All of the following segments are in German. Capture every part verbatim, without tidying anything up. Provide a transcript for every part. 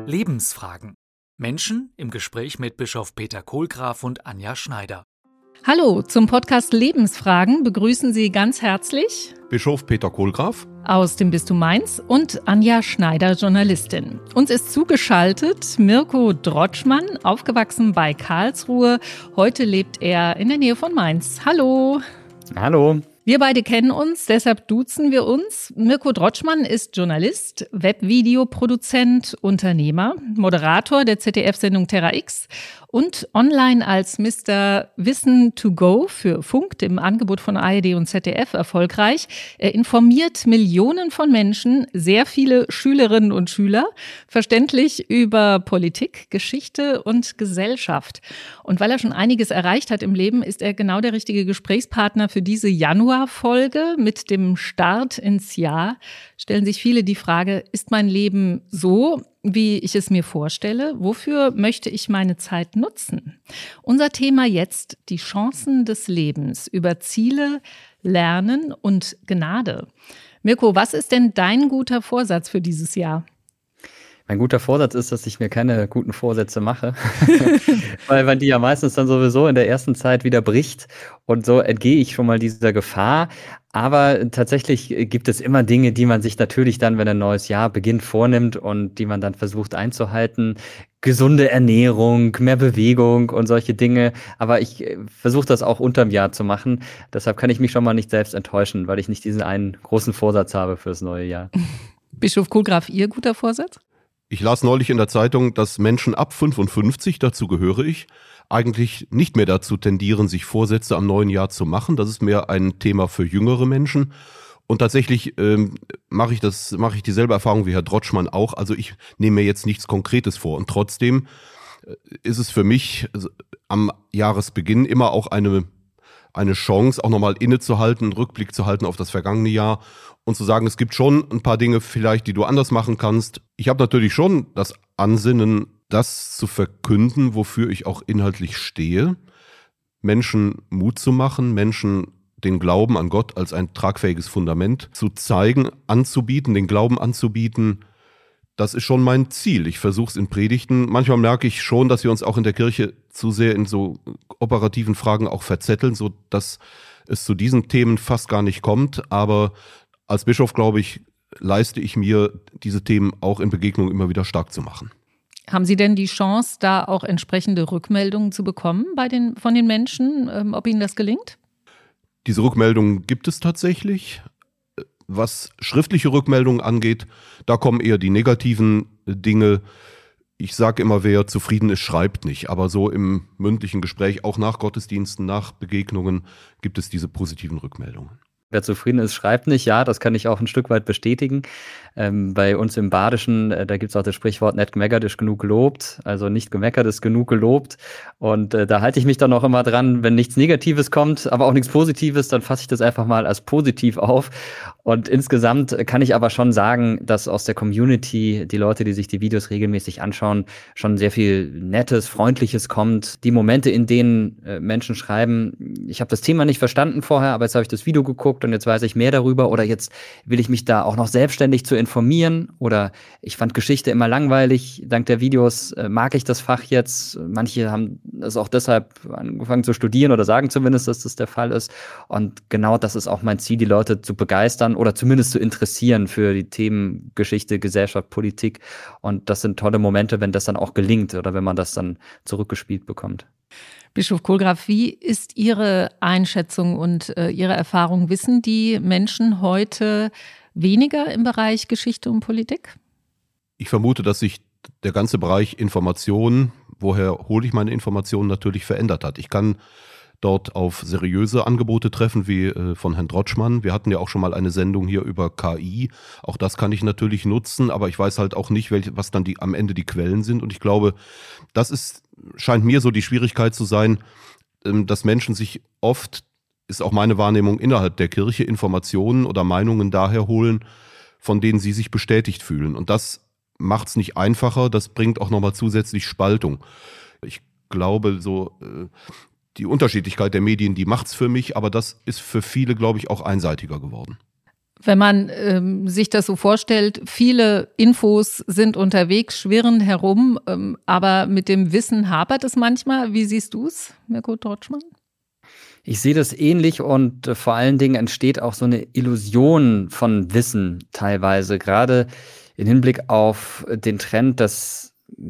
Lebensfragen. Menschen im Gespräch mit Bischof Peter Kohlgraf und Anja Schneider. Hallo, zum Podcast Lebensfragen begrüßen Sie ganz herzlich Bischof Peter Kohlgraf aus dem Bistum Mainz und Anja Schneider, Journalistin. Uns ist zugeschaltet Mirko Drotschmann, aufgewachsen bei Karlsruhe. Heute lebt er in der Nähe von Mainz. Hallo. Hallo. Wir beide kennen uns, deshalb duzen wir uns. Mirko Drotschmann ist Journalist, Webvideoproduzent, Unternehmer, Moderator der Z D F-Sendung Terra X und online als Mister Wissen to go für Funk, im Angebot von A R D und Z D F, erfolgreich. Er informiert Millionen von Menschen, sehr viele Schülerinnen und Schüler, verständlich über Politik, Geschichte und Gesellschaft. Und weil er schon einiges erreicht hat im Leben, ist er genau der richtige Gesprächspartner für diese Januarfolge. Mit dem Start ins Jahr stellen sich viele die Frage, ist mein Leben so, wie ich es mir vorstelle? Wofür möchte ich meine Zeit nutzen? Unser Thema jetzt, die Chancen des Lebens über Ziele, Lernen und Gnade. Mirko, was ist denn dein guter Vorsatz für dieses Jahr? Mein guter Vorsatz ist, dass ich mir keine guten Vorsätze mache, weil man die ja meistens dann sowieso in der ersten Zeit wieder bricht und so entgehe ich schon mal dieser Gefahr. Aber tatsächlich gibt es immer Dinge, die man sich natürlich dann, wenn ein neues Jahr beginnt, vornimmt und die man dann versucht einzuhalten. Gesunde Ernährung, mehr Bewegung und solche Dinge. Aber ich versuche das auch unterm Jahr zu machen. Deshalb kann ich mich schon mal nicht selbst enttäuschen, weil ich nicht diesen einen großen Vorsatz habe fürs neue Jahr. Bischof Kohlgraf, Ihr guter Vorsatz? Ich las neulich in der Zeitung, dass Menschen ab fünfundfünfzig, dazu gehöre ich, eigentlich nicht mehr dazu tendieren, sich Vorsätze am neuen Jahr zu machen. Das ist mehr ein Thema für jüngere Menschen. Und tatsächlich ähm, mache ich das, mache ich dieselbe Erfahrung wie Herr Drotschmann auch. Also ich nehme mir jetzt nichts Konkretes vor. Und trotzdem ist es für mich am Jahresbeginn immer auch eine eine Chance, auch nochmal innezuhalten, einen Rückblick zu halten auf das vergangene Jahr und zu sagen, es gibt schon ein paar Dinge vielleicht, die du anders machen kannst. Ich habe natürlich schon das Ansinnen, das zu verkünden, wofür ich auch inhaltlich stehe, Menschen Mut zu machen, Menschen den Glauben an Gott als ein tragfähiges Fundament zu zeigen, anzubieten, den Glauben anzubieten. Das ist schon mein Ziel. Ich versuche es in Predigten. Manchmal merke ich schon, dass wir uns auch in der Kirche zu sehr in so operativen Fragen auch verzetteln, so dass es zu diesen Themen fast gar nicht kommt. Aber als Bischof, glaube ich, leiste ich mir, diese Themen auch in Begegnungen immer wieder stark zu machen. Haben Sie denn die Chance, da auch entsprechende Rückmeldungen zu bekommen bei den, von den Menschen, ähm, ob Ihnen das gelingt? Diese Rückmeldungen gibt es tatsächlich. Was schriftliche Rückmeldungen angeht, da kommen eher die negativen Dinge. Ich sage immer, wer zufrieden ist, schreibt nicht. Aber so im mündlichen Gespräch, auch nach Gottesdiensten, nach Begegnungen, gibt es diese positiven Rückmeldungen. Wer zufrieden ist, schreibt nicht. Ja, das kann ich auch ein Stück weit bestätigen. Ähm, bei uns im Badischen, äh, da gibt es auch das Sprichwort, nicht gemeckert ist genug gelobt. Also nicht gemeckert ist genug gelobt. Und äh, da halte ich mich dann auch immer dran, wenn nichts Negatives kommt, aber auch nichts Positives, dann fasse ich das einfach mal als positiv auf. Und insgesamt kann ich aber schon sagen, dass aus der Community, die Leute, die sich die Videos regelmäßig anschauen, schon sehr viel Nettes, Freundliches kommt. Die Momente, in denen äh, Menschen schreiben, ich habe das Thema nicht verstanden vorher, aber jetzt habe ich das Video geguckt und jetzt weiß ich mehr darüber oder jetzt will ich mich da auch noch selbstständig zu informieren oder ich fand Geschichte immer langweilig, dank der Videos äh, mag ich das Fach jetzt. Manche haben es auch deshalb angefangen zu studieren oder sagen zumindest, dass das der Fall ist und genau das ist auch mein Ziel, die Leute zu begeistern oder zumindest zu interessieren für die Themen Geschichte, Gesellschaft, Politik und das sind tolle Momente, wenn das dann auch gelingt oder wenn man das dann zurückgespielt bekommt. Bischof Kohlgraf, wie ist Ihre Einschätzung und äh, Ihre Erfahrung? Wissen die Menschen heute weniger im Bereich Geschichte und Politik? Ich vermute, dass sich der ganze Bereich Information, woher hole ich meine Informationen, natürlich verändert hat. Ich kann dort auf seriöse Angebote treffen, wie äh, von Herrn Drotschmann. Wir hatten ja auch schon mal eine Sendung hier über K I. Auch das kann ich natürlich nutzen, aber ich weiß halt auch nicht, welche, was dann die, am Ende die Quellen sind. Und ich glaube, das ist, scheint mir so die Schwierigkeit zu sein, ähm, dass Menschen sich oft, ist auch meine Wahrnehmung innerhalb der Kirche, Informationen oder Meinungen daher holen, von denen sie sich bestätigt fühlen. Und das macht es nicht einfacher, das bringt auch nochmal zusätzlich Spaltung. Ich glaube, so äh, die Unterschiedlichkeit der Medien, die macht's für mich, aber das ist für viele, glaube ich, auch einseitiger geworden. Wenn man ähm, sich das so vorstellt, viele Infos sind unterwegs, schwirren herum, ähm, aber mit dem Wissen hapert es manchmal. Wie siehst du es, Mirko Drotschmann? Ich sehe das ähnlich und äh, vor allen Dingen entsteht auch so eine Illusion von Wissen teilweise, gerade im Hinblick auf den Trend, dass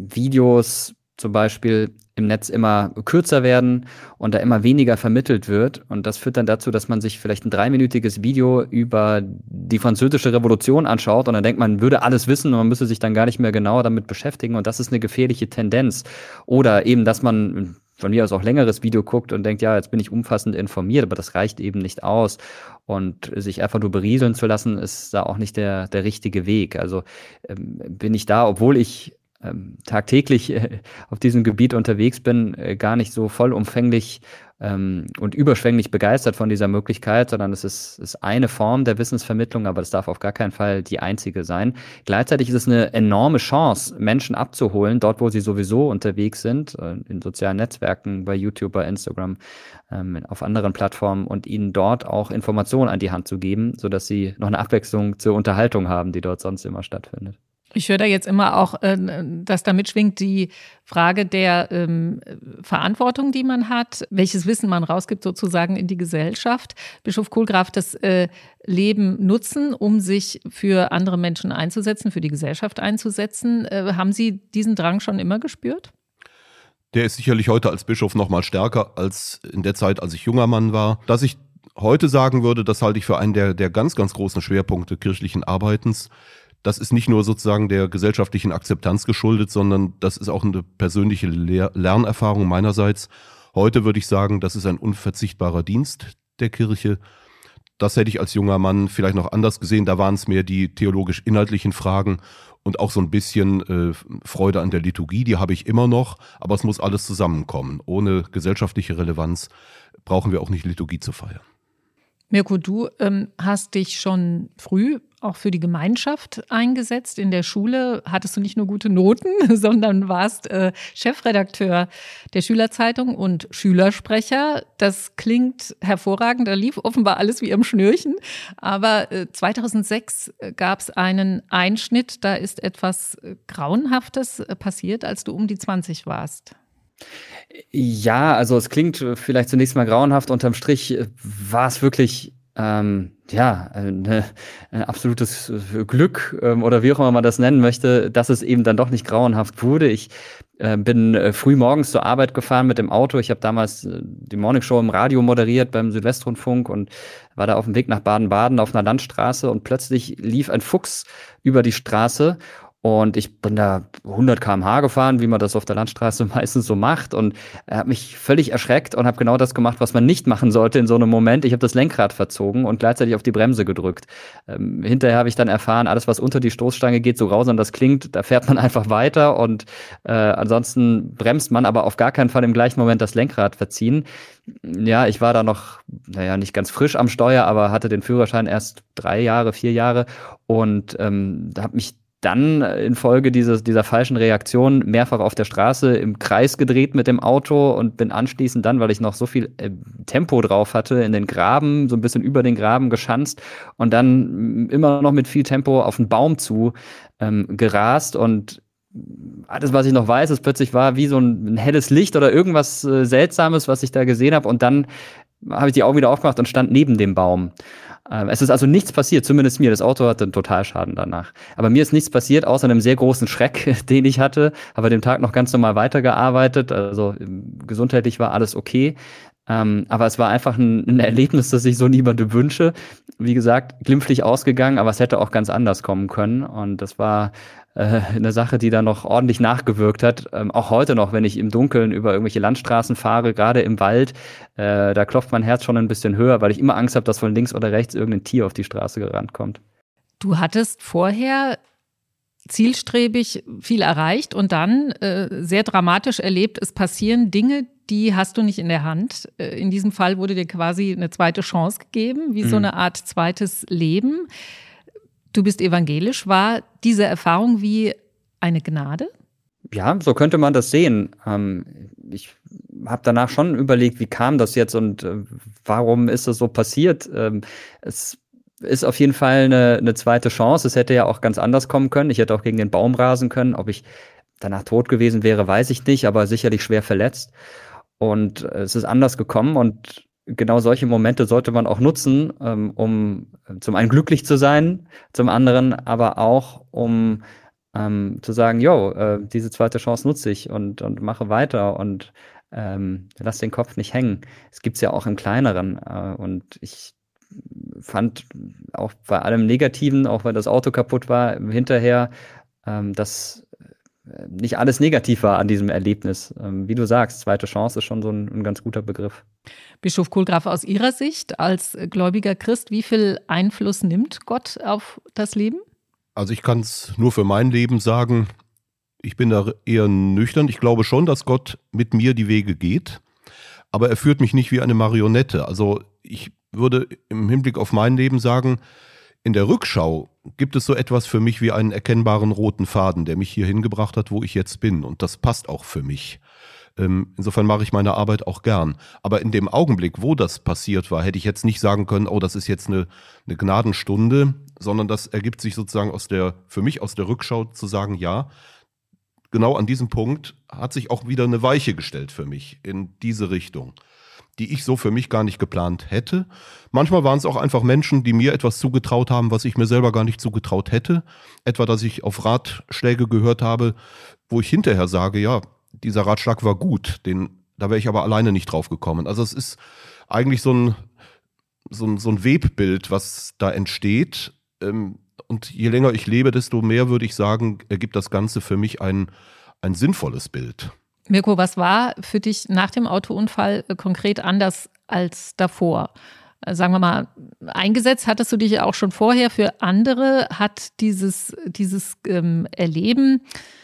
Videos zum Beispiel im Netz immer kürzer werden und da immer weniger vermittelt wird. Und das führt dann dazu, dass man sich vielleicht ein dreiminütiges Video über die Französische Revolution anschaut und dann denkt man, man würde alles wissen und man müsse sich dann gar nicht mehr genauer damit beschäftigen. Und das ist eine gefährliche Tendenz. Oder eben, dass man von mir aus auch längeres Video guckt und denkt, ja, jetzt bin ich umfassend informiert, aber das reicht eben nicht aus. Und sich einfach nur berieseln zu lassen, ist da auch nicht der, der richtige Weg. Also ähm, bin ich da, obwohl ich ähm, tagtäglich äh, auf diesem Gebiet unterwegs bin, äh, gar nicht so vollumfänglich ähm, und überschwänglich begeistert von dieser Möglichkeit, sondern es ist, ist eine Form der Wissensvermittlung, aber das darf auf gar keinen Fall die einzige sein. Gleichzeitig ist es eine enorme Chance, Menschen abzuholen, dort, wo sie sowieso unterwegs sind, äh, in sozialen Netzwerken, bei YouTube, bei Instagram, ähm, auf anderen Plattformen und ihnen dort auch Informationen an die Hand zu geben, sodass sie noch eine Abwechslung zur Unterhaltung haben, die dort sonst immer stattfindet. Ich höre da jetzt immer auch, dass da mitschwingt die Frage der ähm, Verantwortung, die man hat, welches Wissen man rausgibt sozusagen in die Gesellschaft. Bischof Kohlgraf, das äh, Leben nutzen, um sich für andere Menschen einzusetzen, für die Gesellschaft einzusetzen. Äh, haben Sie diesen Drang schon immer gespürt? Der ist sicherlich heute als Bischof noch mal stärker als in der Zeit, als ich junger Mann war. Dass ich heute sagen würde, das halte ich für einen der, der ganz, ganz großen Schwerpunkte kirchlichen Arbeitens. Das ist nicht nur sozusagen der gesellschaftlichen Akzeptanz geschuldet, sondern das ist auch eine persönliche Lehr- Lernerfahrung meinerseits. Heute würde ich sagen, das ist ein unverzichtbarer Dienst der Kirche. Das hätte ich als junger Mann vielleicht noch anders gesehen. Da waren es mehr die theologisch-inhaltlichen Fragen und auch so ein bisschen äh, Freude an der Liturgie. Die habe ich immer noch, aber es muss alles zusammenkommen. Ohne gesellschaftliche Relevanz brauchen wir auch nicht Liturgie zu feiern. Mirko, du ähm, hast dich schon früh auch für die Gemeinschaft eingesetzt. In der Schule hattest du nicht nur gute Noten, sondern warst äh, Chefredakteur der Schülerzeitung und Schülersprecher. Das klingt hervorragend, da lief offenbar alles wie am Schnürchen. Aber äh, zweitausendsechs gab es einen Einschnitt, da ist etwas äh, Grauenhaftes äh, passiert, als du um die zwanzig warst. Ja, also es klingt vielleicht zunächst mal grauenhaft. Unterm Strich war es wirklich ähm, ja ein, ein absolutes Glück ähm, oder wie auch immer man das nennen möchte, dass es eben dann doch nicht grauenhaft wurde. Ich äh, bin äh, früh morgens zur Arbeit gefahren mit dem Auto. Ich habe damals äh, die Morningshow im Radio moderiert beim Südwestrundfunk und war da auf dem Weg nach Baden-Baden auf einer Landstraße und plötzlich lief ein Fuchs über die Straße. Und ich bin da hundert Kilometer pro Stunde gefahren, wie man das auf der Landstraße meistens so macht. Und er hat mich völlig erschreckt und habe genau das gemacht, was man nicht machen sollte in so einem Moment. Ich habe das Lenkrad verzogen und gleichzeitig auf die Bremse gedrückt. Ähm, hinterher habe ich dann erfahren, alles, was unter die Stoßstange geht, so grausam das klingt, da fährt man einfach weiter. Und äh, ansonsten bremst man, aber auf gar keinen Fall im gleichen Moment das Lenkrad verziehen. Ja, ich war da noch, naja, nicht ganz frisch am Steuer, aber hatte den Führerschein erst drei Jahre, vier Jahre. Und ähm, da habe mich dann infolge dieses, dieser falschen Reaktion mehrfach auf der Straße im Kreis gedreht mit dem Auto und bin anschließend dann, weil ich noch so viel äh, Tempo drauf hatte, in den Graben, so ein bisschen über den Graben geschanzt und dann immer noch mit viel Tempo auf einen Baum zu ähm, gerast und alles, was ich noch weiß, ist plötzlich war wie so ein, ein helles Licht oder irgendwas äh, Seltsames, was ich da gesehen habe und dann habe ich die Augen wieder aufgemacht und stand neben dem Baum. Es ist also nichts passiert, zumindest mir. Das Auto hatte einen Totalschaden danach. Aber mir ist nichts passiert, außer einem sehr großen Schreck, den ich hatte. Habe dem Tag noch ganz normal weitergearbeitet. Also gesundheitlich war alles okay. Ähm, aber es war einfach ein, ein Erlebnis, das ich so niemandem wünsche. Wie gesagt, glimpflich ausgegangen, aber es hätte auch ganz anders kommen können. Und das war äh, eine Sache, die da noch ordentlich nachgewirkt hat. Ähm, auch heute noch, wenn ich im Dunkeln über irgendwelche Landstraßen fahre, gerade im Wald, äh, da klopft mein Herz schon ein bisschen höher, weil ich immer Angst habe, dass von links oder rechts irgendein Tier auf die Straße gerannt kommt. Du hattest vorher zielstrebig viel erreicht und dann äh, sehr dramatisch erlebt, es passieren Dinge, die hast du nicht in der Hand. Äh, in diesem Fall wurde dir quasi eine zweite Chance gegeben, wie mhm. so eine Art zweites Leben. Du bist evangelisch. War diese Erfahrung wie eine Gnade? Ja, so könnte man das sehen. Ähm, ich habe danach schon überlegt, wie kam das jetzt und äh, warum ist es so passiert? Ähm, es ist auf jeden Fall eine, eine zweite Chance. Es hätte ja auch ganz anders kommen können. Ich hätte auch gegen den Baum rasen können. Ob ich danach tot gewesen wäre, weiß ich nicht, aber sicherlich schwer verletzt. Und es ist anders gekommen und genau solche Momente sollte man auch nutzen, ähm, um zum einen glücklich zu sein, zum anderen aber auch, um ähm, zu sagen, jo, äh, diese zweite Chance nutze ich und, und mache weiter und ähm, lass den Kopf nicht hängen. Es gibt's ja auch im Kleineren äh, und ich fand auch bei allem Negativen, auch weil das Auto kaputt war, hinterher, ähm, dass nicht alles negativ war an diesem Erlebnis. Ähm, wie du sagst, zweite Chance ist schon so ein, ein ganz guter Begriff. Bischof Kohlgraf, aus Ihrer Sicht als gläubiger Christ, wie viel Einfluss nimmt Gott auf das Leben? Also ich kann es nur für mein Leben sagen, ich bin da eher nüchtern. Ich glaube schon, dass Gott mit mir die Wege geht, aber er führt mich nicht wie eine Marionette. Also ich würde im Hinblick auf mein Leben sagen, in der Rückschau gibt es so etwas für mich wie einen erkennbaren roten Faden, der mich hier hingebracht hat, wo ich jetzt bin. Und das passt auch für mich. Ähm, insofern mache ich meine Arbeit auch gern. Aber in dem Augenblick, wo das passiert war, hätte ich jetzt nicht sagen können, oh, das ist jetzt eine, eine Gnadenstunde, sondern das ergibt sich sozusagen aus der, für mich aus der Rückschau zu sagen, ja, genau an diesem Punkt hat sich auch wieder eine Weiche gestellt für mich in diese Richtung, die ich so für mich gar nicht geplant hätte. Manchmal waren es auch einfach Menschen, die mir etwas zugetraut haben, was ich mir selber gar nicht zugetraut hätte. Etwa, dass ich auf Ratschläge gehört habe, wo ich hinterher sage, ja, dieser Ratschlag war gut, den, da wäre ich aber alleine nicht drauf gekommen. Also es ist eigentlich so ein, so ein, so ein Webbild, was da entsteht. Und je länger ich lebe, desto mehr, würde ich sagen, ergibt das Ganze für mich ein, ein sinnvolles Bild. Mirko, was war für dich nach dem Autounfall konkret anders als davor? Sagen wir mal, eingesetzt hattest du dich ja auch schon vorher für andere. Hat dieses, dieses ähm, Erleben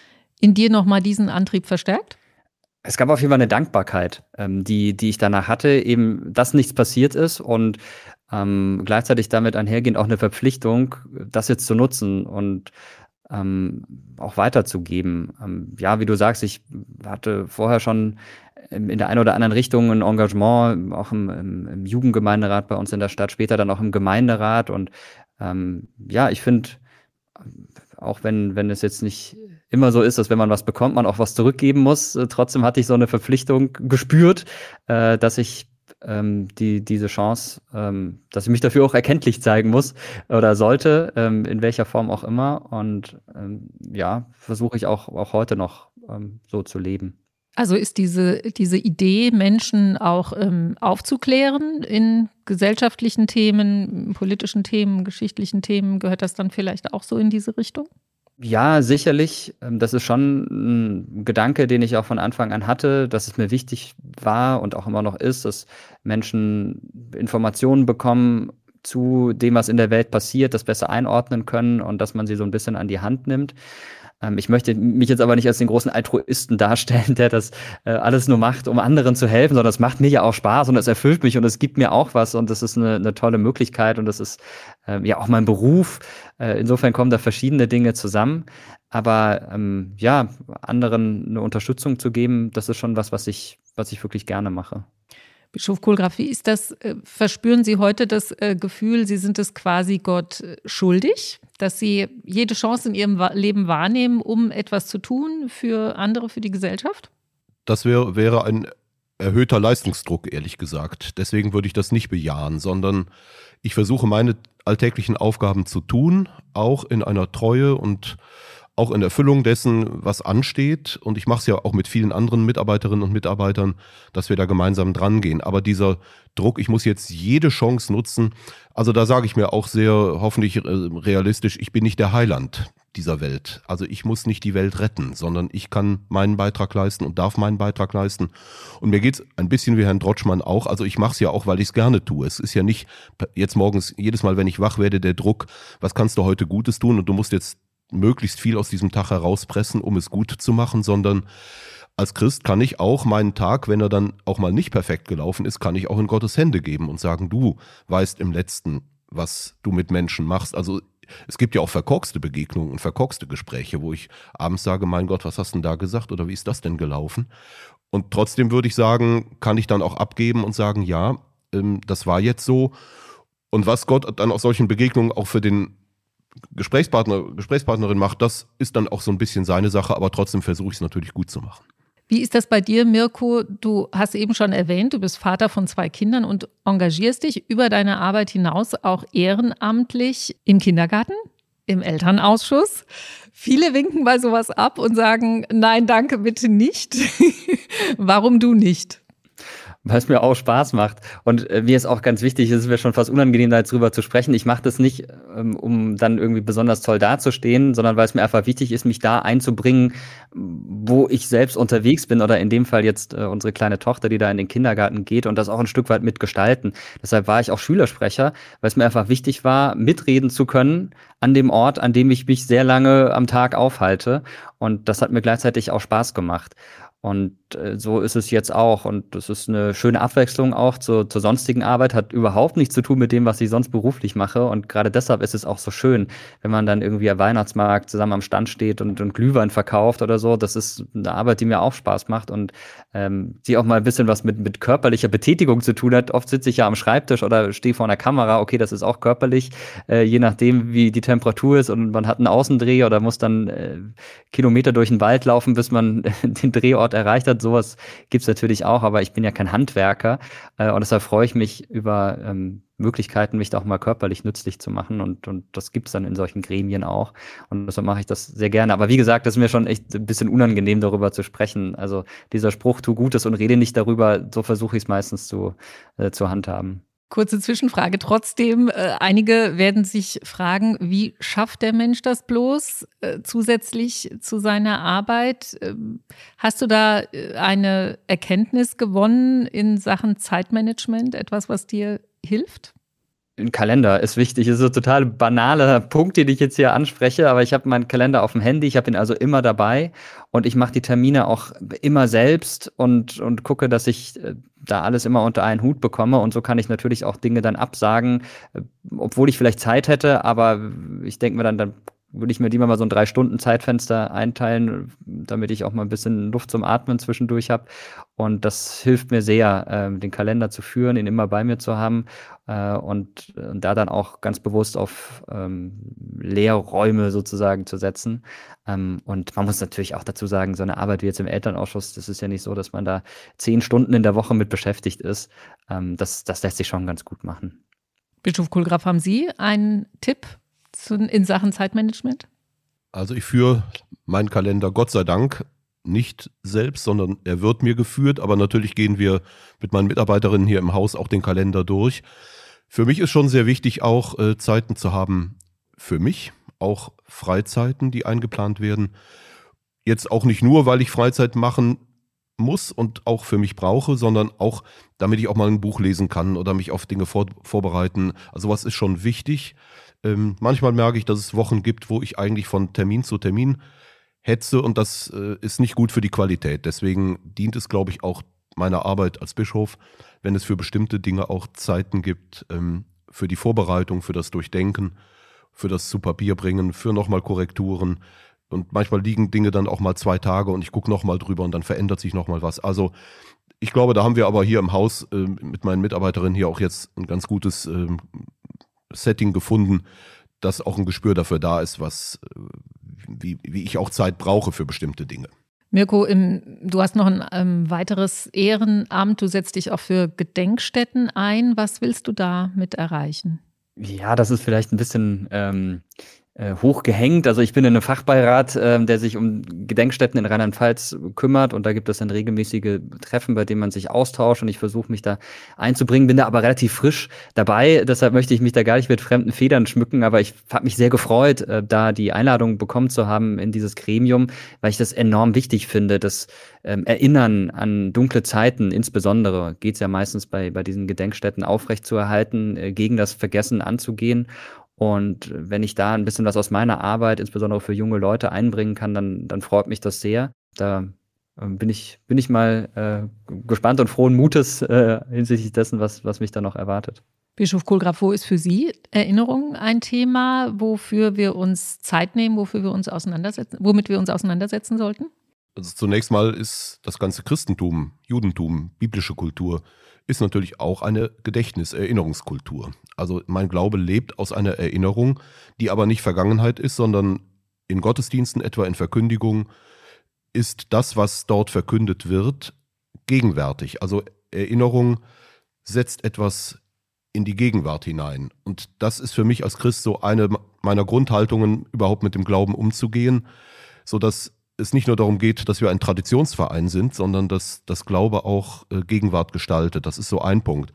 in dir nochmal diesen Antrieb verstärkt? Es gab auf jeden Fall eine Dankbarkeit, ähm, die, die ich danach hatte, eben, dass nichts passiert ist und ähm, gleichzeitig damit einhergehend auch eine Verpflichtung, das jetzt zu nutzen und Ähm, auch weiterzugeben. Ähm, ja, wie du sagst, ich hatte vorher schon in der einen oder anderen Richtung ein Engagement, auch im, im, im Jugendgemeinderat bei uns in der Stadt, später dann auch im Gemeinderat und ähm, ja, ich finde, auch wenn, wenn es jetzt nicht immer so ist, dass wenn man was bekommt, man auch was zurückgeben muss, äh, trotzdem hatte ich so eine Verpflichtung gespürt, äh, dass ich Ähm, die, diese Chance, ähm, dass ich mich dafür auch erkenntlich zeigen muss oder sollte, ähm, in welcher Form auch immer. Und ähm, ja, versuche ich auch, auch heute noch ähm, so zu leben. Also ist diese, diese Idee, Menschen auch ähm, aufzuklären in gesellschaftlichen Themen, politischen Themen, geschichtlichen Themen, gehört das dann vielleicht auch so in diese Richtung? Ja, sicherlich. Das ist schon ein Gedanke, den ich auch von Anfang an hatte, dass es mir wichtig war und auch immer noch ist, dass Menschen Informationen bekommen zu dem, was in der Welt passiert, das besser einordnen können und dass man sie so ein bisschen an die Hand nimmt. Ich möchte mich jetzt aber nicht als den großen Altruisten darstellen, der das äh, alles nur macht, um anderen zu helfen, sondern es macht mir ja auch Spaß und es erfüllt mich und es gibt mir auch was und das ist eine, eine tolle Möglichkeit und das ist äh, ja auch mein Beruf. Äh, insofern kommen da verschiedene Dinge zusammen. Aber ähm, ja, anderen eine Unterstützung zu geben, das ist schon was, was ich, was ich wirklich gerne mache. Bischof Kohlgraf, wie ist das? Verspüren Sie heute das Gefühl, Sie sind es quasi Gott schuldig, dass Sie jede Chance in Ihrem Leben wahrnehmen, um etwas zu tun für andere, für die Gesellschaft? Das wär, wäre ein erhöhter Leistungsdruck, ehrlich gesagt. Deswegen würde ich das nicht bejahen, sondern ich versuche meine alltäglichen Aufgaben zu tun, auch in einer Treue und auch in Erfüllung dessen, was ansteht. Und ich mache es ja auch mit vielen anderen Mitarbeiterinnen und Mitarbeitern, dass wir da gemeinsam dran gehen. Aber dieser Druck, ich muss jetzt jede Chance nutzen, also da sage ich mir auch sehr hoffentlich realistisch, ich bin nicht der Heiland dieser Welt. Also ich muss nicht die Welt retten, sondern ich kann meinen Beitrag leisten und darf meinen Beitrag leisten. Und mir geht's ein bisschen wie Herrn Drotschmann auch. Also ich mache es ja auch, weil ich es gerne tue. Es ist ja nicht jetzt morgens, jedes Mal, wenn ich wach werde, der Druck, was kannst du heute Gutes tun und du musst jetzt möglichst viel aus diesem Tag herauspressen, um es gut zu machen, sondern als Christ kann ich auch meinen Tag, wenn er dann auch mal nicht perfekt gelaufen ist, kann ich auch in Gottes Hände geben und sagen, du weißt im Letzten, was du mit Menschen machst. Also es gibt ja auch verkorkste Begegnungen und verkorkste Gespräche, wo ich abends sage, mein Gott, was hast du denn da gesagt oder wie ist das denn gelaufen? Und trotzdem würde ich sagen, kann ich dann auch abgeben und sagen, ja, ähm, das war jetzt so. Und was Gott dann aus solchen Begegnungen auch für den Gesprächspartner, Gesprächspartnerin macht, das ist dann auch so ein bisschen seine Sache, aber trotzdem versuche ich es natürlich gut zu machen. Wie ist das bei dir, Mirko? Du hast eben schon erwähnt, du bist Vater von zwei Kindern und engagierst dich über deine Arbeit hinaus auch ehrenamtlich im Kindergarten, im Elternausschuss. Viele winken bei sowas ab und sagen, nein, danke, bitte nicht. Warum du nicht? Weil es mir auch Spaß macht. Und äh, mir ist auch ganz wichtig, es ist mir schon fast unangenehm, da jetzt drüber zu sprechen. Ich mache das nicht, ähm, um dann irgendwie besonders toll dazustehen, sondern weil es mir einfach wichtig ist, mich da einzubringen, wo ich selbst unterwegs bin oder in dem Fall jetzt äh, unsere kleine Tochter, die da in den Kindergarten geht und das auch ein Stück weit mitgestalten. Deshalb war ich auch Schülersprecher, weil es mir einfach wichtig war, mitreden zu können an dem Ort, an dem ich mich sehr lange am Tag aufhalte. Und das hat mir gleichzeitig auch Spaß gemacht. Und äh, so ist es jetzt auch. Und das ist eine schöne Abwechslung auch zur, zur sonstigen Arbeit. Hat überhaupt nichts zu tun mit dem, was ich sonst beruflich mache. Und gerade deshalb ist es auch so schön, wenn man dann irgendwie am Weihnachtsmarkt zusammen am Stand steht und, und Glühwein verkauft oder so. Das ist eine Arbeit, die mir auch Spaß macht und ähm, die auch mal ein bisschen was mit, mit körperlicher Betätigung zu tun hat. Oft sitze ich ja am Schreibtisch oder stehe vor einer Kamera. Okay, das ist auch körperlich, äh, je nachdem, wie die Temperatur ist. Und man hat einen Außendreh oder muss dann äh, Kilometer durch den Wald laufen, bis man den Drehort erreicht hat. Sowas gibt's natürlich auch, aber ich bin ja kein Handwerker äh, und deshalb freue ich mich über ähm, Möglichkeiten, mich da auch mal körperlich nützlich zu machen und, und das gibt's dann in solchen Gremien auch und deshalb mache ich das sehr gerne. Aber wie gesagt, das ist mir schon echt ein bisschen unangenehm, darüber zu sprechen. Also dieser Spruch, tu Gutes und rede nicht darüber, so versuche ich es meistens zu, äh, zu handhaben. Kurze Zwischenfrage trotzdem. Äh, einige werden sich fragen, wie schafft der Mensch das bloß äh, zusätzlich zu seiner Arbeit? Ähm, hast du da äh, eine Erkenntnis gewonnen in Sachen Zeitmanagement? Etwas, was dir hilft? Ein Kalender ist wichtig. Das ist ein total banaler Punkt, den ich jetzt hier anspreche, aber ich habe meinen Kalender auf dem Handy, ich habe ihn also immer dabei und ich mache die Termine auch immer selbst und, und gucke, dass ich da alles immer unter einen Hut bekomme und so kann ich natürlich auch Dinge dann absagen, obwohl ich vielleicht Zeit hätte, aber ich denke mir dann, dann würde ich mir lieber mal so ein drei Stunden Zeitfenster einteilen, damit ich auch mal ein bisschen Luft zum Atmen zwischendurch habe. Und das hilft mir sehr, ähm, den Kalender zu führen, ihn immer bei mir zu haben äh, und, und da dann auch ganz bewusst auf ähm, Leerräume sozusagen zu setzen. Ähm, und man muss natürlich auch dazu sagen, so eine Arbeit wie jetzt im Elternausschuss, das ist ja nicht so, dass man da zehn Stunden in der Woche mit beschäftigt ist. Ähm, das, das lässt sich schon ganz gut machen. Bischof Kohlgraf, haben Sie einen Tipp in Sachen Zeitmanagement? Also ich führe meinen Kalender Gott sei Dank nicht selbst, sondern er wird mir geführt. Aber natürlich gehen wir mit meinen Mitarbeiterinnen hier im Haus auch den Kalender durch. Für mich ist schon sehr wichtig, auch äh, Zeiten zu haben für mich, auch Freizeiten, die eingeplant werden. Jetzt auch nicht nur, weil ich Freizeit machen muss und auch für mich brauche, sondern auch, damit ich auch mal ein Buch lesen kann oder mich auf Dinge vor, vorbereiten. Also was ist schon wichtig. Ähm, manchmal merke ich, dass es Wochen gibt, wo ich eigentlich von Termin zu Termin hetze und das äh, ist nicht gut für die Qualität. Deswegen dient es, glaube ich, auch meiner Arbeit als Bischof, wenn es für bestimmte Dinge auch Zeiten gibt, ähm, für die Vorbereitung, für das Durchdenken, für das zu Papier bringen, für nochmal Korrekturen. Und manchmal liegen Dinge dann auch mal zwei Tage und ich gucke nochmal drüber und dann verändert sich nochmal was. Also ich glaube, da haben wir aber hier im Haus äh, mit meinen Mitarbeiterinnen hier auch jetzt ein ganz gutes äh, Setting gefunden, dass auch ein Gespür dafür da ist, was, wie, wie ich auch Zeit brauche für bestimmte Dinge. Mirko, im, du hast noch ein ähm, weiteres Ehrenamt, du setzt dich auch für Gedenkstätten ein. Was willst du da mit erreichen? Ja, das ist vielleicht ein bisschen ähm, äh, hochgehängt. Also ich bin in einem Fachbeirat, äh, der sich um Gedenkstätten in Rheinland-Pfalz kümmert und da gibt es dann regelmäßige Treffen, bei denen man sich austauscht und ich versuche mich da einzubringen, bin da aber relativ frisch dabei, deshalb möchte ich mich da gar nicht mit fremden Federn schmücken, aber ich habe mich sehr gefreut, äh, da die Einladung bekommen zu haben in dieses Gremium, weil ich das enorm wichtig finde, das ähm, Erinnern an dunkle Zeiten, insbesondere geht es ja meistens bei, bei diesen Gedenkstätten aufrechtzuerhalten, äh, gegen das Vergessen anzugehen. Und wenn ich da ein bisschen was aus meiner Arbeit, insbesondere für junge Leute, einbringen kann, dann, dann freut mich das sehr. Da äh, bin ich, bin ich mal äh, gespannt und frohen Mutes äh, hinsichtlich dessen, was, was mich da noch erwartet. Bischof Kohlgraf, wo ist für Sie Erinnerung ein Thema, wofür wir uns Zeit nehmen, wofür wir uns auseinandersetzen, womit wir uns auseinandersetzen sollten? Also zunächst mal ist das ganze Christentum, Judentum, biblische Kultur ist natürlich auch eine Gedächtnis-Erinnerungskultur. Also mein Glaube lebt aus einer Erinnerung, die aber nicht Vergangenheit ist, sondern in Gottesdiensten, etwa in Verkündigung, ist das, was dort verkündet wird, gegenwärtig. Also Erinnerung setzt etwas in die Gegenwart hinein. Und das ist für mich als Christ so eine meiner Grundhaltungen, überhaupt mit dem Glauben umzugehen, sodass es nicht nur darum geht, dass wir ein Traditionsverein sind, sondern dass das Glaube auch äh, Gegenwart gestaltet. Das ist so ein Punkt.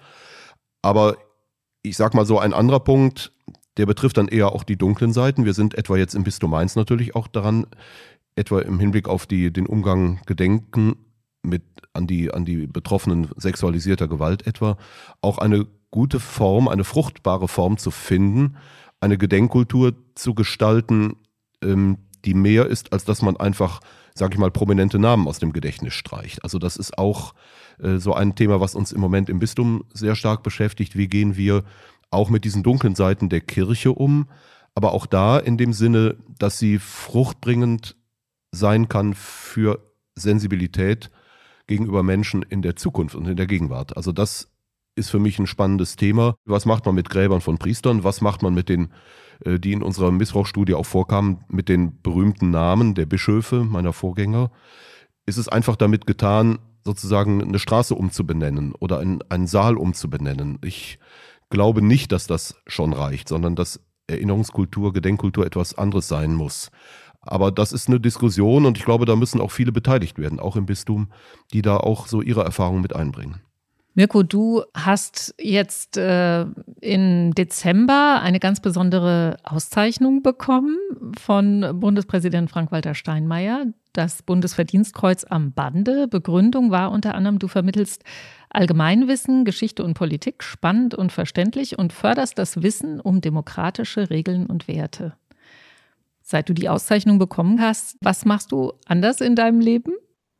Aber ich sag mal so, ein anderer Punkt, der betrifft dann eher auch die dunklen Seiten. Wir sind etwa jetzt im Bistum Mainz natürlich auch daran, etwa im Hinblick auf die, den Umgang Gedenken mit, an, die, an die Betroffenen sexualisierter Gewalt etwa, auch eine gute Form, eine fruchtbare Form zu finden, eine Gedenkkultur zu gestalten, ähm, die mehr ist, als dass man einfach, sage ich mal, prominente Namen aus dem Gedächtnis streicht. Also das ist auch äh, so ein Thema, was uns im Moment im Bistum sehr stark beschäftigt. Wie gehen wir auch mit diesen dunklen Seiten der Kirche um, aber auch da in dem Sinne, dass sie fruchtbringend sein kann für Sensibilität gegenüber Menschen in der Zukunft und in der Gegenwart. Also das ist für mich ein spannendes Thema. Was macht man mit Gräbern von Priestern? Was macht man mit den, die in unserer Missbrauchsstudie auch vorkamen, mit den berühmten Namen der Bischöfe, meiner Vorgänger? Ist es einfach damit getan, sozusagen eine Straße umzubenennen oder einen, einen Saal umzubenennen? Ich glaube nicht, dass das schon reicht, sondern dass Erinnerungskultur, Gedenkkultur etwas anderes sein muss. Aber das ist eine Diskussion und ich glaube, da müssen auch viele beteiligt werden, auch im Bistum, die da auch so ihre Erfahrungen mit einbringen. Mirko, du hast jetzt äh, im Dezember eine ganz besondere Auszeichnung bekommen von Bundespräsident Frank-Walter Steinmeier, das Bundesverdienstkreuz am Bande. Begründung war unter anderem, du vermittelst Allgemeinwissen, Geschichte und Politik spannend und verständlich und förderst das Wissen um demokratische Regeln und Werte. Seit du die Auszeichnung bekommen hast, was machst du anders in deinem Leben?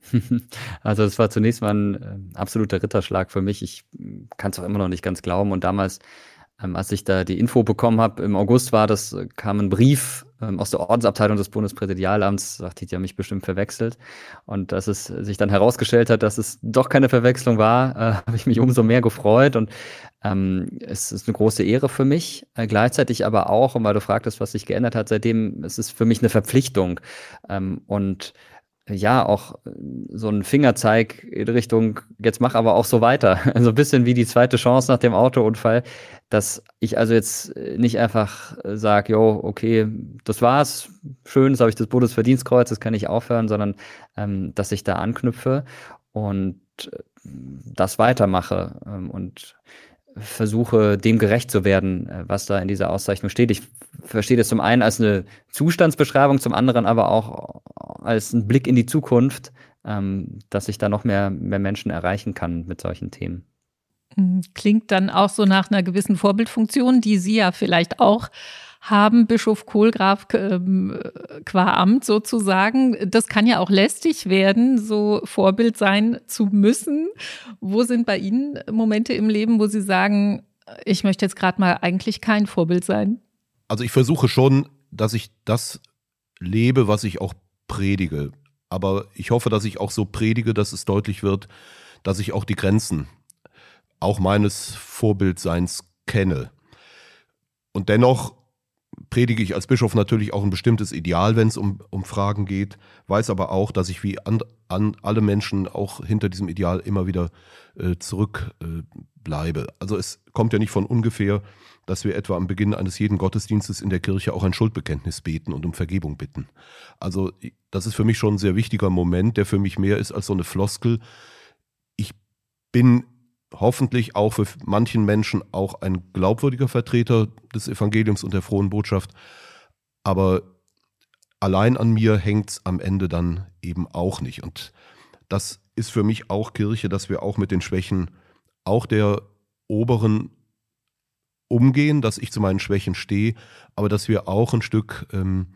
Also das war zunächst mal ein äh, absoluter Ritterschlag für mich. Ich kann es auch immer noch nicht ganz glauben. Und damals, ähm, als ich da die Info bekommen habe, im August war das, äh, kam ein Brief ähm, aus der Ordensabteilung des Bundespräsidialamts, sagte, die haben mich bestimmt verwechselt. Und dass es sich dann herausgestellt hat, dass es doch keine Verwechslung war, äh, habe ich mich umso mehr gefreut. Und ähm, es ist eine große Ehre für mich. Äh, gleichzeitig aber auch, und weil du fragtest, was sich geändert hat seitdem, es ist für mich eine Verpflichtung. Ähm, und ja, auch so ein Fingerzeig in Richtung, jetzt mach aber auch so weiter. So ein bisschen wie die zweite Chance nach dem Autounfall, dass ich also jetzt nicht einfach sage, jo, okay, das war's, schön, jetzt habe ich das Bundesverdienstkreuz, das kann ich aufhören, sondern ähm, dass ich da anknüpfe und das weitermache ähm, und versuche, dem gerecht zu werden, was da in dieser Auszeichnung steht. Ich verstehe das zum einen als eine Zustandsbeschreibung, zum anderen aber auch als einen Blick in die Zukunft, ähm, dass ich da noch mehr, mehr Menschen erreichen kann mit solchen Themen. Klingt dann auch so nach einer gewissen Vorbildfunktion, die Sie ja vielleicht auch haben, Bischof Kohlgraf ähm, qua Amt sozusagen. Das kann ja auch lästig werden, so Vorbild sein zu müssen. Wo sind bei Ihnen Momente im Leben, wo Sie sagen, ich möchte jetzt gerade mal eigentlich kein Vorbild sein? Also ich versuche schon, dass ich das lebe, was ich auch predige. Aber ich hoffe, dass ich auch so predige, dass es deutlich wird, dass ich auch die Grenzen auch meines Vorbildseins kenne. Und dennoch predige ich als Bischof natürlich auch ein bestimmtes Ideal, wenn es um, um Fragen geht, weiß aber auch, dass ich wie an, an alle Menschen auch hinter diesem Ideal immer wieder äh, zurückbleibe. Äh, also es kommt ja nicht von ungefähr, dass wir etwa am Beginn eines jeden Gottesdienstes in der Kirche auch ein Schuldbekenntnis beten und um Vergebung bitten. Also das ist für mich schon ein sehr wichtiger Moment, der für mich mehr ist als so eine Floskel. Ich bin hoffentlich auch für manchen Menschen auch ein glaubwürdiger Vertreter des Evangeliums und der frohen Botschaft. Aber allein an mir hängt es am Ende dann eben auch nicht. Und das ist für mich auch Kirche, dass wir auch mit den Schwächen auch der Oberen umgehen, dass ich zu meinen Schwächen stehe, aber dass wir auch ein Stück ähm,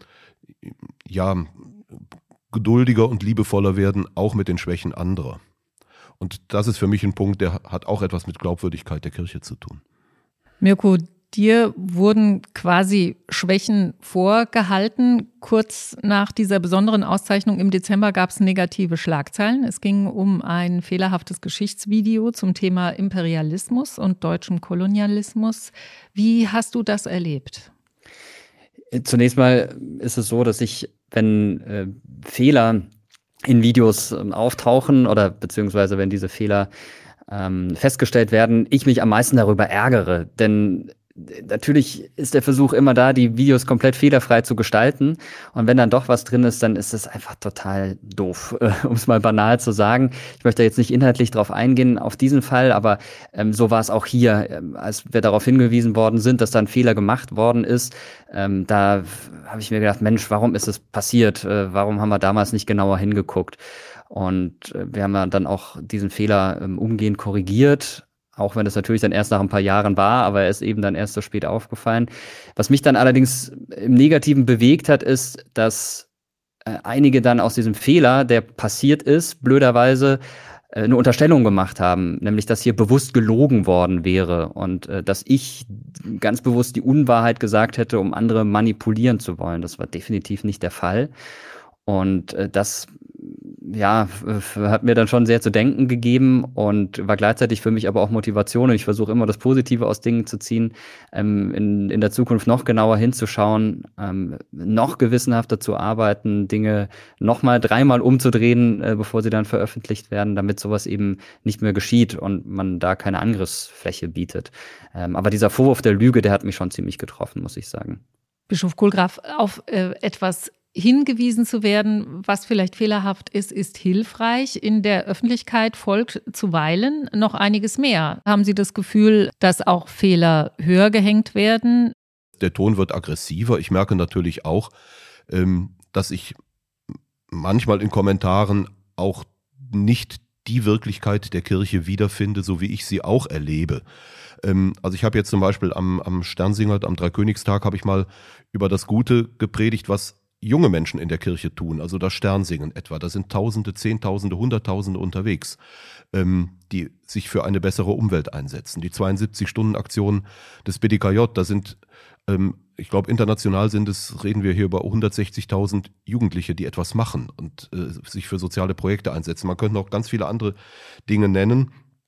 ja, geduldiger und liebevoller werden, auch mit den Schwächen anderer. Und das ist für mich ein Punkt, der hat auch etwas mit Glaubwürdigkeit der Kirche zu tun. Mirko, Dir wurden quasi Schwächen vorgehalten. Kurz nach dieser besonderen Auszeichnung im Dezember gab es negative Schlagzeilen. Es ging um ein fehlerhaftes Geschichtsvideo zum Thema Imperialismus und deutschem Kolonialismus. Wie hast du das erlebt? Zunächst mal ist es so, dass ich, wenn äh, Fehler in Videos ähm, auftauchen oder beziehungsweise wenn diese Fehler ähm, festgestellt werden, ich mich am meisten darüber ärgere. Denn natürlich ist der Versuch immer da, die Videos komplett fehlerfrei zu gestalten. Und wenn dann doch was drin ist, dann ist es einfach total doof, äh, um es mal banal zu sagen. Ich möchte jetzt nicht inhaltlich drauf eingehen auf diesen Fall, aber ähm, so war es auch hier, ähm, als wir darauf hingewiesen worden sind, dass da ein Fehler gemacht worden ist. Ähm, da habe ich mir gedacht, Mensch, warum ist es passiert? Äh, warum haben wir damals nicht genauer hingeguckt? Und äh, wir haben ja dann auch diesen Fehler ähm, umgehend korrigiert. Auch wenn es natürlich dann erst nach ein paar Jahren war, aber er ist eben dann erst so spät aufgefallen. Was mich dann allerdings im Negativen bewegt hat, ist, dass äh, einige dann aus diesem Fehler, der passiert ist, blöderweise äh, eine Unterstellung gemacht haben, nämlich, dass hier bewusst gelogen worden wäre und äh, dass ich ganz bewusst die Unwahrheit gesagt hätte, um andere manipulieren zu wollen. Das war definitiv nicht der Fall. Und äh, das ja, hat mir dann schon sehr zu denken gegeben und war gleichzeitig für mich aber auch Motivation. Und ich versuche immer das Positive aus Dingen zu ziehen, ähm, in, in der Zukunft noch genauer hinzuschauen, ähm, noch gewissenhafter zu arbeiten, Dinge nochmal dreimal umzudrehen, äh, bevor sie dann veröffentlicht werden, damit sowas eben nicht mehr geschieht und man da keine Angriffsfläche bietet. Ähm, aber dieser Vorwurf der Lüge, der hat mich schon ziemlich getroffen, muss ich sagen. Bischof Kohlgraf, auf äh, etwas hingewiesen zu werden, was vielleicht fehlerhaft ist, ist hilfreich. In der Öffentlichkeit folgt zuweilen noch einiges mehr. Haben Sie das Gefühl, dass auch Fehler höher gehängt werden? Der Ton wird aggressiver. Ich merke natürlich auch, dass ich manchmal in Kommentaren auch nicht die Wirklichkeit der Kirche wiederfinde, so wie ich sie auch erlebe. Also ich habe jetzt zum Beispiel am, am Sternsinger, am Dreikönigstag, habe ich mal über das Gute gepredigt, was junge Menschen in der Kirche tun, also das Sternsingen etwa. Da sind Tausende, Zehntausende, Hunderttausende unterwegs, ähm, die sich für eine bessere Umwelt einsetzen. Die zweiundsiebzig-Stunden-Aktion des B D K J, da sind, ähm, ich glaube international sind es, reden wir hier über hundertsechzigtausend Jugendliche, die etwas machen und äh, sich für soziale Projekte einsetzen. Man könnte noch ganz viele andere Dinge nennen.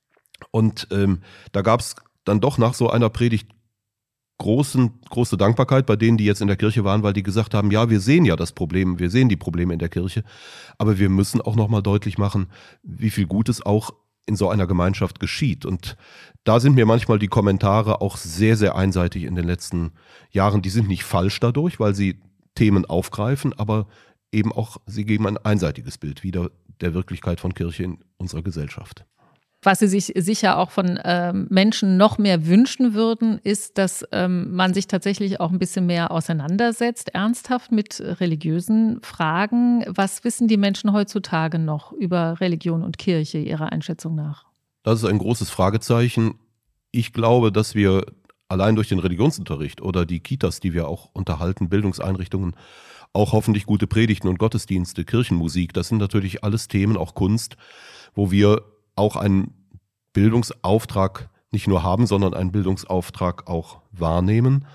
Und ähm, da gab es dann doch nach so einer Predigt Großen, große Dankbarkeit bei denen, die jetzt in der Kirche waren, weil die gesagt haben, ja, wir sehen ja das Problem, wir sehen die Probleme in der Kirche, aber wir müssen auch nochmal deutlich machen, wie viel Gutes auch in so einer Gemeinschaft geschieht. Und da sind mir manchmal die Kommentare auch sehr, sehr einseitig in den letzten Jahren. Die sind nicht falsch dadurch, weil sie Themen aufgreifen, aber eben auch, sie geben ein einseitiges Bild wieder der Wirklichkeit von Kirche in unserer Gesellschaft. Was Sie sich sicher auch von ähm, Menschen noch mehr wünschen würden, ist, dass ähm, man sich tatsächlich auch ein bisschen mehr auseinandersetzt, ernsthaft mit religiösen Fragen. Was wissen die Menschen heutzutage noch über Religion und Kirche, Ihrer Einschätzung nach? Das ist ein großes Fragezeichen. Ich glaube, dass wir allein durch den Religionsunterricht oder die Kitas, die wir auch unterhalten, Bildungseinrichtungen, auch hoffentlich gute Predigten und Gottesdienste, Kirchenmusik, das sind natürlich alles Themen, auch Kunst, wo wir auch einen Bildungsauftrag nicht nur haben, sondern einen Bildungsauftrag auch wahrnehmen.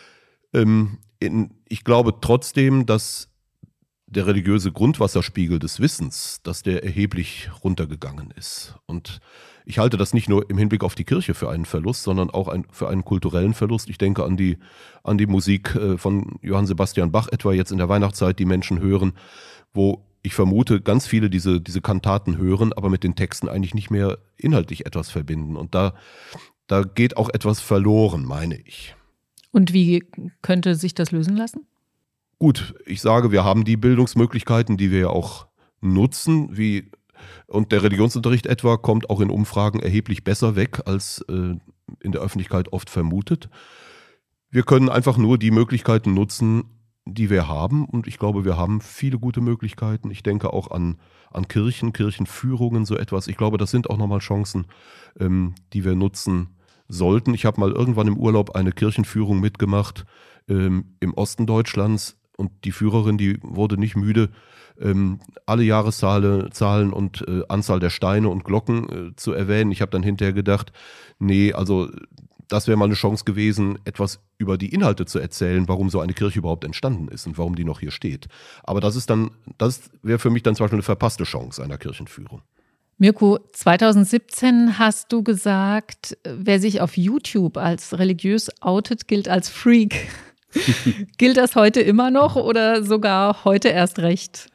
Ähm, in, ich glaube trotzdem, dass der religiöse Grundwasserspiegel des Wissens, dass der erheblich runtergegangen ist. Und ich halte das nicht nur im Hinblick auf die Kirche für einen Verlust, sondern auch ein, für einen kulturellen Verlust. Ich denke an die, an die Musik äh, von Johann Sebastian Bach, etwa jetzt in der Weihnachtszeit, die Menschen hören, wo ich vermute, ganz viele diese, diese Kantaten hören, aber mit den Texten eigentlich nicht mehr inhaltlich etwas verbinden. Und da, da geht auch etwas verloren, meine ich. Und wie könnte sich das lösen lassen? Gut, ich sage, wir haben die Bildungsmöglichkeiten, die wir ja auch nutzen, wie, und der Religionsunterricht etwa kommt auch in Umfragen erheblich besser weg, als äh, in der Öffentlichkeit oft vermutet. Wir können einfach nur die Möglichkeiten nutzen, die wir haben, und ich glaube, wir haben viele gute Möglichkeiten. Ich denke auch an, an Kirchen, Kirchenführungen, so etwas. Ich glaube, das sind auch nochmal Chancen, ähm, die wir nutzen sollten. Ich habe mal irgendwann im Urlaub eine Kirchenführung mitgemacht ähm, im Osten Deutschlands, und die Führerin, die wurde nicht müde, ähm, alle Jahreszahlen Zahlen und äh, Anzahl der Steine und Glocken äh, zu erwähnen. Ich habe dann hinterher gedacht, nee, also das wäre mal eine Chance gewesen, etwas über die Inhalte zu erzählen, warum so eine Kirche überhaupt entstanden ist und warum die noch hier steht. Aber das ist dann, das wäre für mich dann zum Beispiel eine verpasste Chance einer Kirchenführung. Mirko, zweitausendsiebzehn hast du gesagt, wer sich auf YouTube als religiös outet, gilt als Freak. Gilt das heute immer noch oder sogar heute erst recht?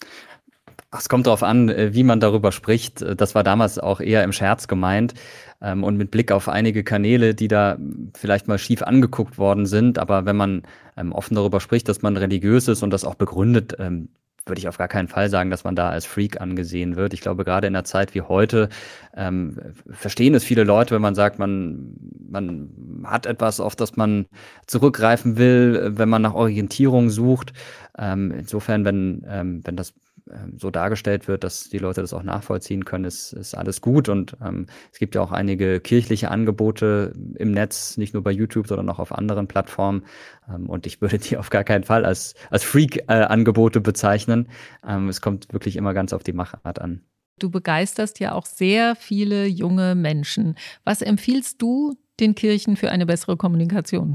Es kommt darauf an, wie man darüber spricht. Das war damals auch eher im Scherz gemeint und mit Blick auf einige Kanäle, die da vielleicht mal schief angeguckt worden sind. Aber wenn man offen darüber spricht, dass man religiös ist und das auch begründet, würde ich auf gar keinen Fall sagen, dass man da als Freak angesehen wird. Ich glaube, gerade in einer Zeit wie heute ähm, verstehen es viele Leute, wenn man sagt, man, man hat etwas, auf das man zurückgreifen will, wenn man nach Orientierung sucht. Ähm, insofern, wenn, ähm, wenn das ähm, so dargestellt wird, dass die Leute das auch nachvollziehen können, ist, ist alles gut. Und ähm, es gibt ja auch einige kirchliche Angebote im Netz, nicht nur bei YouTube, sondern auch auf anderen Plattformen. Ähm, und ich würde die auf gar keinen Fall als, als Freak-Angebote äh, bezeichnen. Ähm, es kommt wirklich immer ganz auf die Machart an. Du begeisterst ja auch sehr viele junge Menschen. Was empfiehlst du den Kirchen für eine bessere Kommunikation?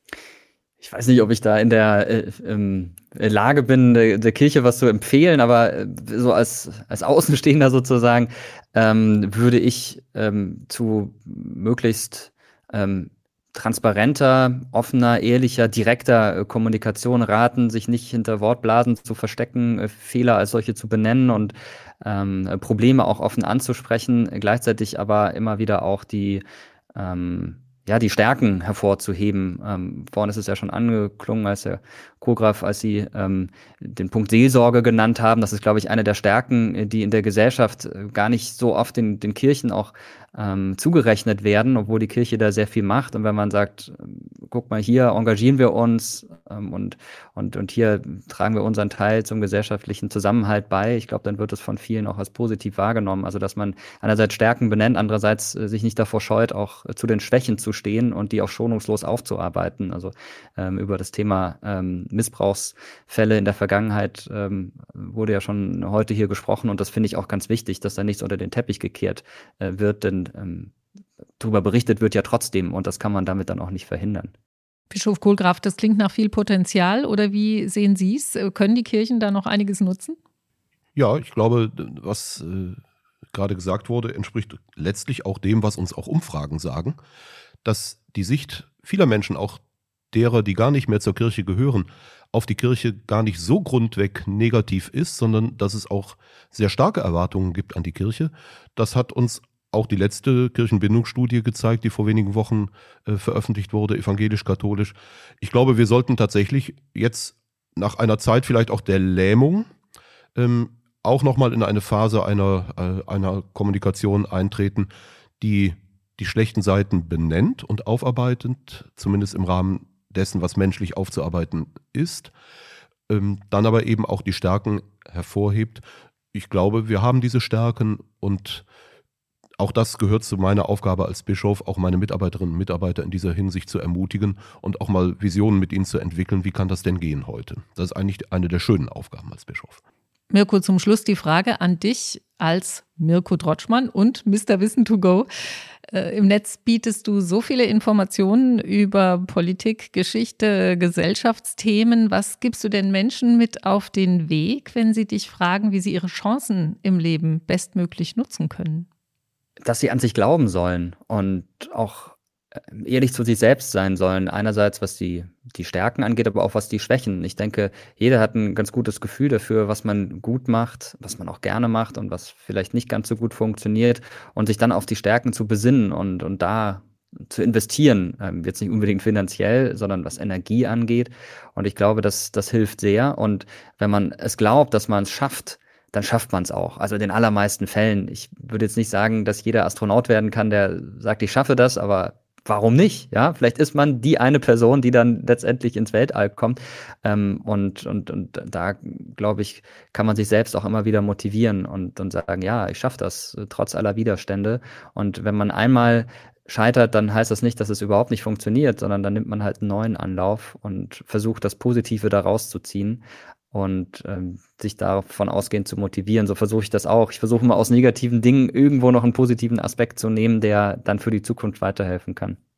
Ich weiß nicht, ob ich da in der äh, ähm, Lage bin, der, der Kirche was zu empfehlen, aber äh, so als, als Außenstehender sozusagen ähm, würde ich ähm, zu möglichst ähm, transparenter, offener, ehrlicher, direkter äh, Kommunikation raten, sich nicht hinter Wortblasen zu verstecken, äh, Fehler als solche zu benennen und ähm, Probleme auch offen anzusprechen, gleichzeitig aber immer wieder auch die ähm, ja, die Stärken hervorzuheben. Ähm, vorhin ist es ja schon angeklungen, als Herr Kohlgraf, als Sie ähm, den Punkt Seelsorge genannt haben. Das ist, glaube ich, eine der Stärken, die in der Gesellschaft gar nicht so oft den, den Kirchen auch ähm, zugerechnet werden, obwohl die Kirche da sehr viel macht. Und wenn man sagt, guck mal, hier engagieren wir uns ähm, und, und, und hier tragen wir unseren Teil zum gesellschaftlichen Zusammenhalt bei, ich glaube, dann wird es von vielen auch als positiv wahrgenommen. Also, dass man einerseits Stärken benennt, andererseits äh, sich nicht davor scheut, auch äh, zu den Schwächen zu stehen und die auch schonungslos aufzuarbeiten. Also ähm, über das Thema ähm, Missbrauchsfälle in der Vergangenheit ähm, wurde ja schon heute hier gesprochen und das finde ich auch ganz wichtig, dass da nichts unter den Teppich gekehrt äh, wird, denn ähm, darüber berichtet wird ja trotzdem und das kann man damit dann auch nicht verhindern. Bischof Kohlgraf, das klingt nach viel Potenzial oder wie sehen Sie es? Können die Kirchen da noch einiges nutzen? Ja, ich glaube, was äh, gerade gesagt wurde, entspricht letztlich auch dem, was uns auch Umfragen sagen, dass die Sicht vieler Menschen, auch derer, die gar nicht mehr zur Kirche gehören, auf die Kirche gar nicht so grundweg negativ ist, sondern dass es auch sehr starke Erwartungen gibt an die Kirche. Das hat uns auch die letzte Kirchenbindungsstudie gezeigt, die vor wenigen Wochen äh, veröffentlicht wurde, evangelisch-katholisch. Ich glaube, wir sollten tatsächlich jetzt nach einer Zeit vielleicht auch der Lähmung ähm, auch nochmal in eine Phase einer, äh, einer Kommunikation eintreten, die die schlechten Seiten benennt und aufarbeitet, zumindest im Rahmen dessen, was menschlich aufzuarbeiten ist, ähm, dann aber eben auch die Stärken hervorhebt. Ich glaube, wir haben diese Stärken und auch das gehört zu meiner Aufgabe als Bischof, auch meine Mitarbeiterinnen und Mitarbeiter in dieser Hinsicht zu ermutigen und auch mal Visionen mit ihnen zu entwickeln. Wie kann das denn gehen heute? Das ist eigentlich eine der schönen Aufgaben als Bischof. Mirko, zum Schluss die Frage an dich als Mirko Drotschmann und Mister Wissen to go. Äh, Im Netz bietest du so viele Informationen über Politik, Geschichte, Gesellschaftsthemen. Was gibst du den Menschen mit auf den Weg, wenn sie dich fragen, wie sie ihre Chancen im Leben bestmöglich nutzen können? Dass sie an sich glauben sollen und auch ehrlich zu sich selbst sein sollen. Einerseits, was die, die Stärken angeht, aber auch was die Schwächen. Ich denke, jeder hat ein ganz gutes Gefühl dafür, was man gut macht, was man auch gerne macht und was vielleicht nicht ganz so gut funktioniert und sich dann auf die Stärken zu besinnen und, und da zu investieren. Ähm, jetzt nicht unbedingt finanziell, sondern was Energie angeht. Und ich glaube, das, das hilft sehr. Und wenn man es glaubt, dass man es schafft, dann schafft man es auch. Also in den allermeisten Fällen. Ich würde jetzt nicht sagen, dass jeder Astronaut werden kann, der sagt, ich schaffe das, aber warum nicht? Ja, vielleicht ist man die eine Person, die dann letztendlich ins Weltall kommt. Ähm, und, und, und da, glaube ich, kann man sich selbst auch immer wieder motivieren und, und sagen, ja, ich schaffe das, trotz aller Widerstände. Und wenn man einmal scheitert, dann heißt das nicht, dass es überhaupt nicht funktioniert, sondern dann nimmt man halt einen neuen Anlauf und versucht, das Positive daraus zu ziehen und ähm, sich davon ausgehend zu motivieren. So versuche ich das auch. Ich versuche mal aus negativen Dingen irgendwo noch einen positiven Aspekt zu nehmen, der dann für die Zukunft weiterhelfen kann.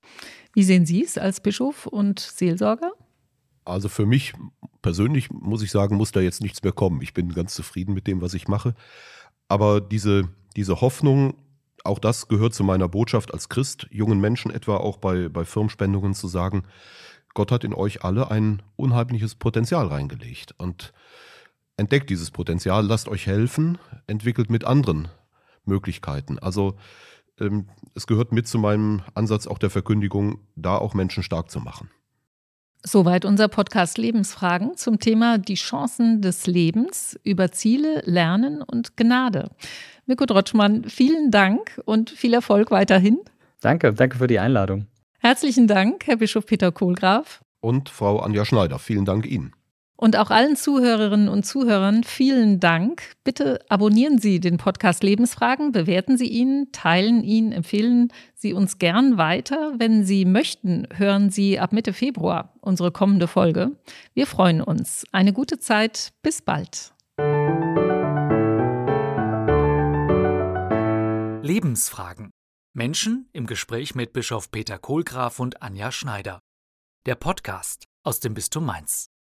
Wie sehen Sie es als Bischof und Seelsorger? Also für mich persönlich, muss ich sagen, muss da jetzt nichts mehr kommen. Ich bin ganz zufrieden mit dem, was ich mache. Aber diese, diese Hoffnung, auch das gehört zu meiner Botschaft als Christ, jungen Menschen etwa auch bei, bei Firmenspendungen zu sagen, Gott hat in euch alle ein unheimliches Potenzial reingelegt. Und entdeckt dieses Potenzial, lasst euch helfen, entwickelt mit anderen Möglichkeiten. Also ähm, es gehört mit zu meinem Ansatz auch der Verkündigung, da auch Menschen stark zu machen. Soweit unser Podcast Lebensfragen zum Thema die Chancen des Lebens über Ziele, Lernen und Gnade. Mirko Drotschmann, vielen Dank und viel Erfolg weiterhin. Danke, danke für die Einladung. Herzlichen Dank, Herr Bischof Peter Kohlgraf. Und Frau Anja Schneider, vielen Dank Ihnen. Und auch allen Zuhörerinnen und Zuhörern vielen Dank. Bitte abonnieren Sie den Podcast Lebensfragen, bewerten Sie ihn, teilen ihn, empfehlen Sie uns gern weiter. Wenn Sie möchten, hören Sie ab Mitte Februar unsere kommende Folge. Wir freuen uns. Eine gute Zeit. Bis bald. Lebensfragen. Menschen im Gespräch mit Bischof Peter Kohlgraf und Anja Schneider. Der Podcast aus dem Bistum Mainz.